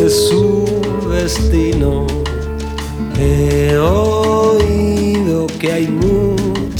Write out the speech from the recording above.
de su destino. He oído que hay muchos